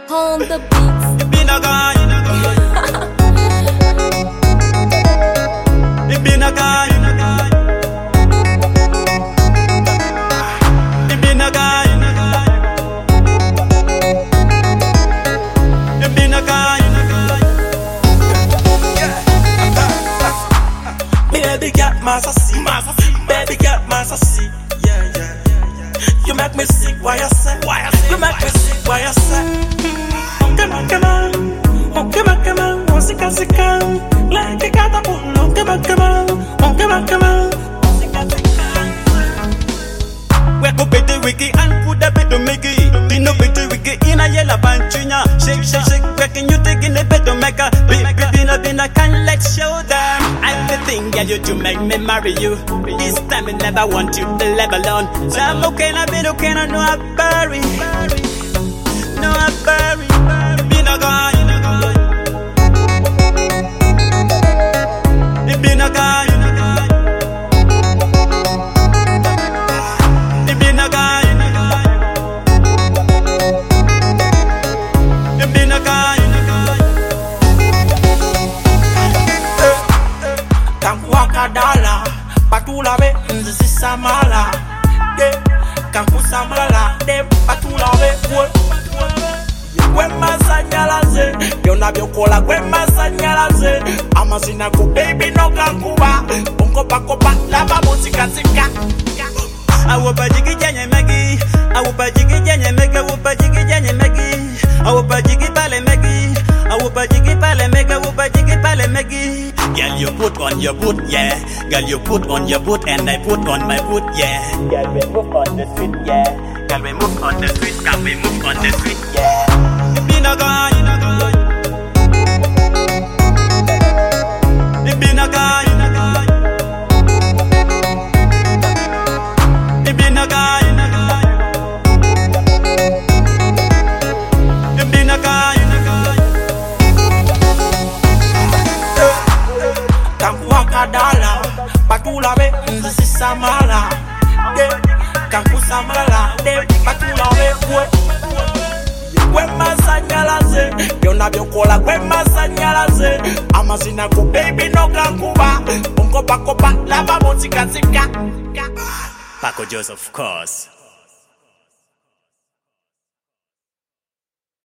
on the beats. It been a guy. It been a guy. It been a guy. It been a guy. Baby got my sassy, baby got my sassy. Yeah, yeah, yeah. You make me sick, why you say? You make me sick, why you say? Come on, come on, oh come on, come on, oh sika sika, like a catapult. Oh come on, come on, oh come on, come on, oh sika sika. We go beat wiki and put the bed to make it. Dino beat wiki in a yellow banchina. Shake, shake, shake, cracking you taking the bed to make a bina can't let show them. I'm the thing, girl, you to make me marry you. This time I never want you to live alone. So I'm okay, I be okay, I know I bury. No, I bury. Been a guy. It been a guy. It been a guy. It been a guy. Kadala, patula be nzi samala, de kanku samala, de patula be we masanyala ze, yona byokola we masanyala ze, amazina ko baby no kankuba, bongo pakopa lava muzika zika. Awupa jigi janye megi, awupa jigi janye megi, awupa jigi janye megi, awupa jigi pale megi, awupa jigi pale megi, awupa jigi pale megi. Girl, you put on your boot, yeah. Girl, you put on your boot and I put on my boot, yeah. Girl, we move on the street, yeah. Girl, we move on the street, girl, we move on the street, yeah. It been a guy. It been a guy. It been a guy. It been a guy. Kadala, patula be nzi samala, de kanku samala, de patula be we masanyala ze, yona byokola we masanyala ze, amazina ko baby no kankuba, bongo pakopa lava muzika zika. Paco Joseph, of course.